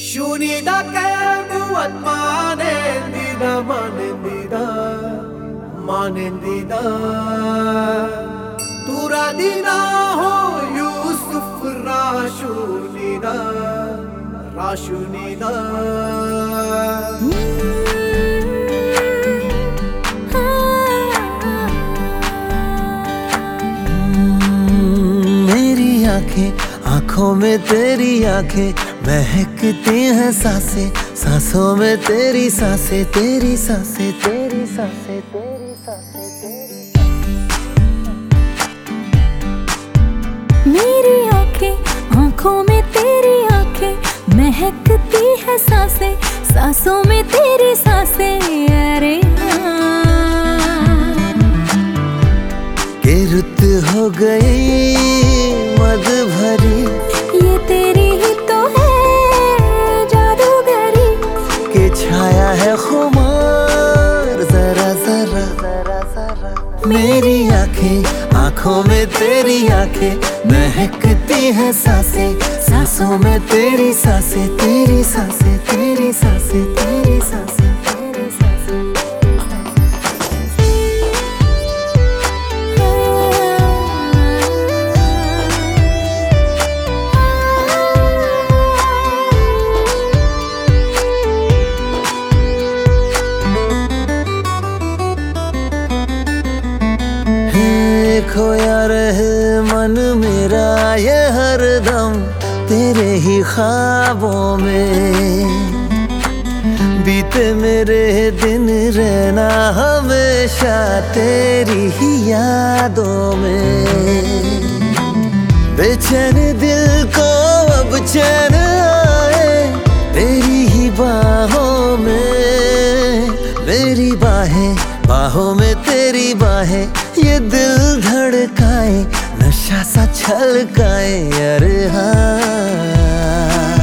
Shunida kebuat manendida manendida Turadina ho Yusuf Rashunida मेरी आंखें आंखों में तेरी आंखें महकती हैं सांसें सांसों में तेरी सांसें तेरी सांसें तेरी सांसें तेरी सांसें मेरी आंखें आंखों में तेरी आंखें महकती है सांसें सांसों में तेरी सांसें अरे के रुत हो गई मद भरी ये तेरी ही तो है जादूगरी के छाया है खुमार जरा जरा मेरी आंखें आंखों में तेरी आंखें महकती है सांसें सांसों में तेरी सांसें तेरी सांसें तेरी सांसें तेरी सांसें तेरी सांसें खोया रहे मन मेरा ये हरदम तेरे ही ख्वाबों में बीते मेरे दिन रहना हमेशा तेरी ही यादों में बेचैन दिल को अब चैन आए तेरी ही बाहों में मेरी बाहें बाहों में तेरी बाहें ये दिल धड़काए नशा सा छलकाए अरे हाँ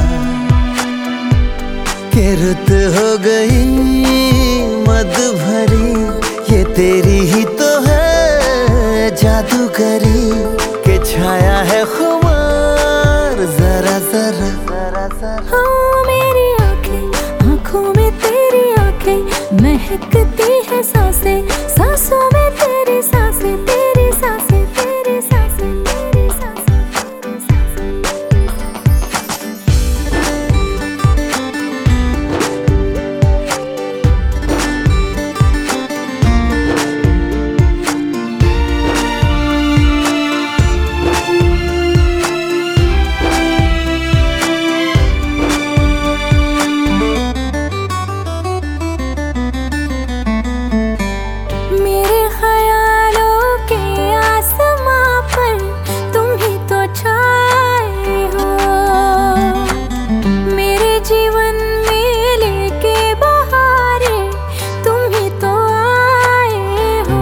के रुत हो गई मद भरी ये तेरी ही तो है जादूगरी के छाया है खुमार जरा जरा जरा जरा हाँ मेरी आंखें आंखों में तेरी आंखें महकती है सांसें सांसों में तेरी सांसें तेरी सांसें तेरी सांसें तेरी सांसें तेरी सांसें मेरे ख्यालों के आसमां पर तुम ही तो छाए हो मेरे जीवन में लेके बहारें तुम ही तो आए हो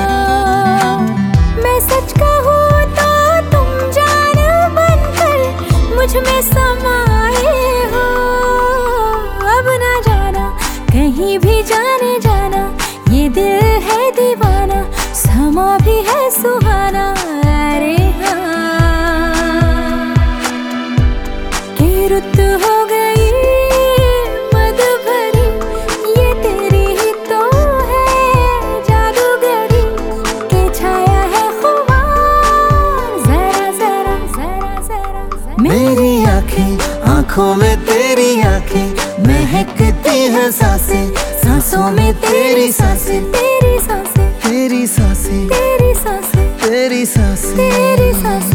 मैं सच कहूँ तो तुम जान बनकर मुझ में समाए हो अब ना जाना कहीं भी जाने जाना ये दिल है दीवाना समा भी है सुहाना अरे हाँ के रुत हो गई मद भरी ये तेरी ही तो है जादूगरी के छाया है खुमार जरा जरा जरा जरा मेरी आंखें आंखों में तेरी आंखें महकती हैं सांसें सांसों में तेरी सांसें तेरी सांसें तेरी सांसें तेरी सांसें तेरी सांसें तेरी सांसें